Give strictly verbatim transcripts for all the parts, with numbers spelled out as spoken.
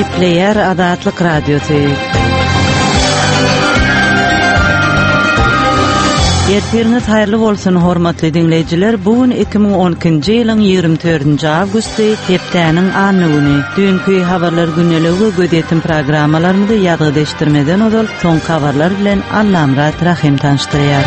Player Adatlyk Radiosu. Ertiriniz hayırlı bolsun hormatly dinleyijiler. Bugün iki ming on ikinji ýylyň ýygrimi dördünji awgusty hepdäniň anlygyny. Dünkü habarlar günneligi gödetim programmalaryny ýadyga deşdirmeden ozal soň habarlar bilen Allamrat Rahim tanıştyrýar.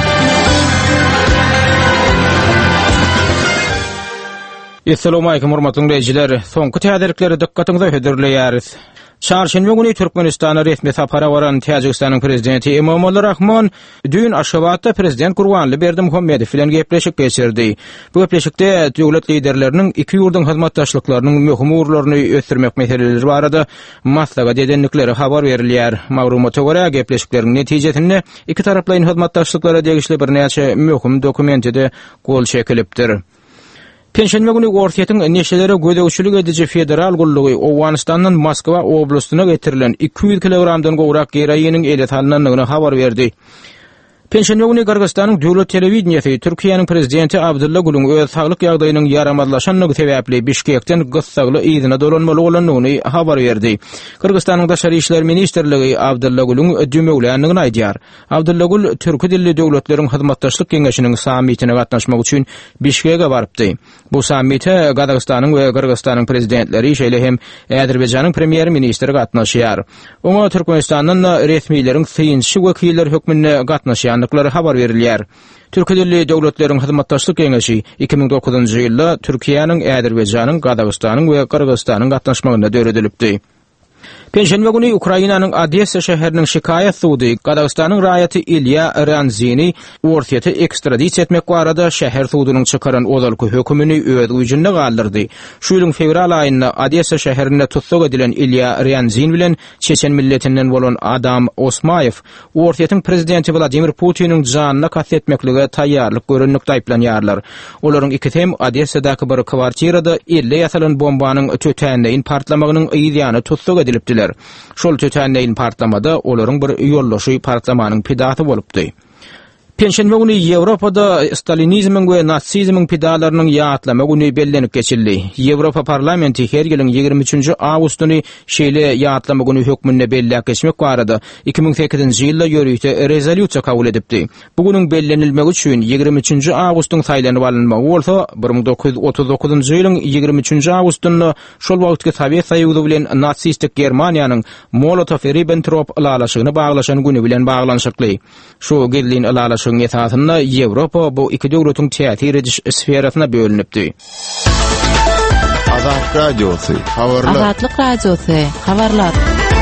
Assalamu alaykum hormatly dinleyijiler. Soňky täzelikleri dikkatiňize höderleýäris. Çarşamba günü Türkmenistana resmi sapara baran Täjikistanyň prezidenti Emomali Rahmon dün Aşgabatda prezident Gurbanly Berdimuhammedow bilen gepleşik geçirdi. Bu gepleşikde döwlet liderleriniň iki ýurduň hyzmatdaşlyklarynyň möhüm urlaryny ösdürmek meseleleri barada maslahat edenlikleri habar berilýär. Magrumata görä gepleşikleriň netijesinde iki taraplaryň hyzmatdaşlyklara degişli bir näçe möhüm dokumentde gol çekilipdir. Penşenme günü Ortiýetiň neşelere gödegçilik edici federal gullugy Owganistanyň Moskwa oblastyna getirilen iki yüz kilogramdan gowrak geroýinin elet alınanyny habar berdi. Penşenme günü Kyrgyzstanyň döwlet telewizionyasy Türkiýanyň prezidenti Abdulla Gülüň öz saglyk ýagdaýynyň ýaramadlaşanlygy sebäpli Bişkekden gyssagly ýygyna dolanmaly bolanyny habar berdi. Kyrgyzstanyň Daşary işler ministrligi Abdulla Gülüň ödümegleýändigini aýdýar. Abdulla Gül türk dilli döwletleriň hyzmatdaşlyk kengeşiniň sammitine gatnaşmak üçin Bişkekge barypdy. Bu sammitde Kazakstanyň we Kyrgyzstanyň prezidentleri şeýle hem Äzerbaýjanyň premier ministri gatnaşýar. Oňa Türkmenistanyň resmiýetleriň syýynçy wekilleri hökmünde gatnaşýan habar verilýär. Türk dilli döwletleriň hyzmatdaşlyk kengeşi iki ming dokuzunji ýylda Türkiýanyň, Äzerbaýjanyň, Kazakstanyň we Kyrgyzstanyň gatnaşmagyna döredilipdi. Penşenme günü Ukrainanyň Odessa şäheriniň şikayet sudy Kazakstanyň raýaty Ilya Ranzini Ortiýety ekstradisiýa etmek barada şäher sudynyň çykaran ozalky hökmüni öz güýjünde galdyrdy. Şu ýylyň fevral aýynda Odessa şäherinde tutsak edilen Ilya Ranzin bilen Çeçen milletinden bolan Adam Osmayev Ortiýetyň prezidenti Vladimir Putiniň janyna kastetmeklige taýýarlyk görünükde aýplanýarlar. Olaryň iki hem Odessadaky bir kwartirada elli ýasalan bombanyň tötäňden partlamagynyň ýygyny tutsak edilipdiler. Şol tötäňden partlamada olaryň bir ýollaşy partlamanyň pidaty bolupdy. Penşenme günü Ýewropada Stalinizmiň we Nasizmiň pidalarynyň ýatlama güni bellenip geçildi. Ýewropa parlamenti her ýylyň ýygrimi üçinji awgustuny şeýle ýatlama güni hökmünde belläp geçmek barada iki ming sekizinji ýylda ýörükde rezolýusiýa kabul edipdi. Bugüniň bellenilmegi üçin ýygrimi üçinji awgustyň saýlanyp alynmagy bolsa, bir ming dokuz yüz otuz dokuzunji ýylyň ýygrimi üçinji awgustyny şol wagtky Sowet Soýuzy bilen natsistik Germaniýanyň Molotov-Ribbentrop alalaşygyny baglaşan güni bilen baglanşykly. Şu gelin alalaşygyň esasında Ýewropa bu iki döwletiň täsir ediş sferasyna bölünipdi. Azatlyk Radiosu, habarlar. Azatlyk Radiosu, habarlar.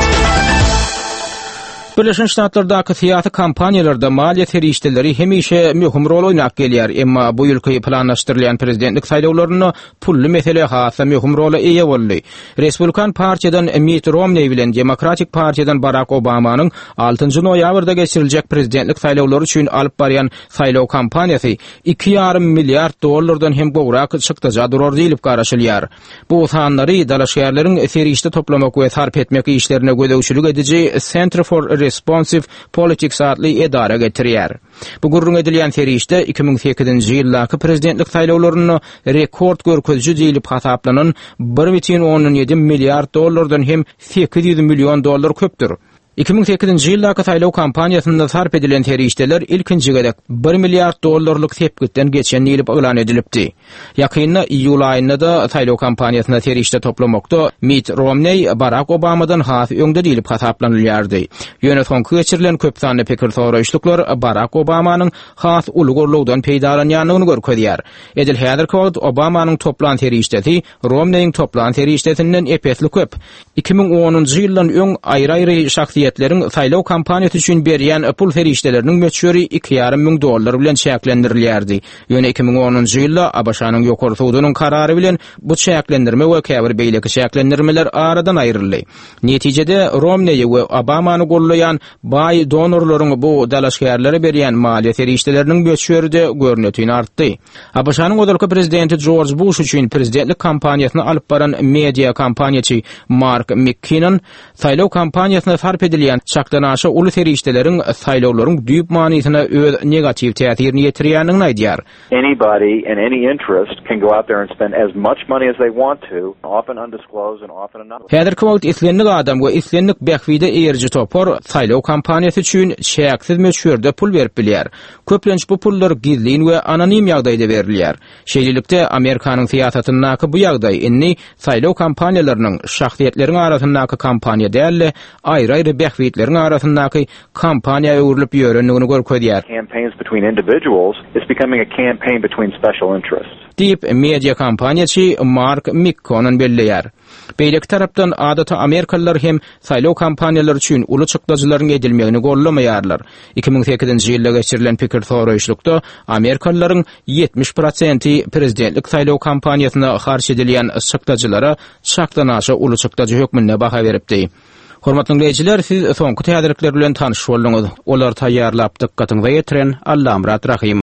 Birleşen Ştatlardaky syýasy kampaniýalarda maliýe terişdeleri hemişe möhüm rol oýnap gelýär, emma bu ýylky planlaşdyrylýan prezidentlik saýlawlaryny pully mesele hasa möhüm rola eýe boldy. Respublikan partiýadan Mitt Romney bilen Demokratik partiýadan Barack Obamanyň altynjy noýabrda geçiriljek prezidentlik saýlawlary üçin alyp barýan saýlaw kampaniýasy iki ýarym milliard dollardan hem gowrak çykdyja durar diýilip garaşylýar. Bu sanlary dalaşýarlaryň serişde toplamak we sarp etmek işlerine gödegçilik edici Center for Responsive Politics adly edara getirýär. Bu gurrun edilýän serişde iki ming sekizinji ýyldaky prezidentlik saýlawlaryny rekord görkezji diýilip hasaplanan bir butun on ýedi milliard dollardan hem sekiz yüz milyon dollar köpdür. iki ming sekizinji ýyldaky saýlaw kampaniýasynda sarp edilen terişdeler ilkinji gedek bir milliard dollarlyk sepgitden geçen ýyly elan edilipdi. Ýakynda iýul aýynda da saýlaw kampaniýasyna terişde toplamakda Mitt Romney Barack Obamadan has öňde diýilip hasaplanylýardy. Ýöne soňky geçirilen köp sanly pikir soraýşlyklar Barack Obamanyň has ulugorlugdan peýdalanýanyny görkezýär. Edil häzirki wagt Obamanyň toplan terişdesi Romney'iň toplan terişdesinden epesli köp. iki ming onunji ýyldan öň aýry-aýry şahsiýet saýlaw kampaniýasy üçin berýän pul ferişdeleriniň möçüri iki ýarym ming dollar bilen çäklendirilýärdi. Ýöne iki ming onunji ýylda A B Ş'nyň ýokary sudynyň karary bilen bu çäklendirme we käbir beýleki çäklendirmeler aradan aýryldy. Netijede Romney we Obamany gollayan baý donorlaryň bu dalaşgärlere berýän maliýe ferişdeleriniň möçüri de görnetini artdy. A B Ş'nyň godalky prezidenti George Bush üçin prezidentlik kampaniýasyny alyp baran media kampaniýaçy Mark McKinnon saýlaw kampaniýasyna sarp edilen edilýän çaklanaşy uly ferişdeleriň saýlawlaryň düýp manysyna öz negativ täsirini ýetirýändigini aýdýar. Anybody and any interest can go out there and spend as much money as they want to, often undisclosed and often anonymous. Häzirki wagt islenlik adam we islenlik bähwide eýerji topar saýlaw kampaniýasy üçin şäksiz meşhurde pul berip bilýär. Köplenç bu pullar gizlin we anonim ýagdaýda berilýär. Şeýlelikde Amerikanyň siýasatyndaky bu ýagdaý inni saýlaw kampaniýalarynyň şahsiýetleriň arasyndaky kampaniýa däl, aýry-aýry bähwitleriň arasyndaky kampaniýa öwrülip ýörendigini görkezýär. Campaigns between individuals is becoming a campaign between special interests. Diýip media kampaniýaçy Mark Mickonen belleýär. Beýleki tarapdan adata Amerikalılar hem saýlaw kampaniýalary üçin uly çykdagylaryň edilmegini gollamaýarlar. iki ming sekizinji ýylda geçirilen pikir soraýşlykda Amerikalılaryň ýetmiş prosenti prezidentlik saýlaw kampaniýasyna garşy edilýän çykdagylara çaklanaşy uly çykdagy hökmüne baha beripdi. Hormatly dinleýijiler, siz soňky täzelikler bilen tanyş boldunuz. Olar taýýarlap dykkatyňyza ýetiren Allamrat Rahim.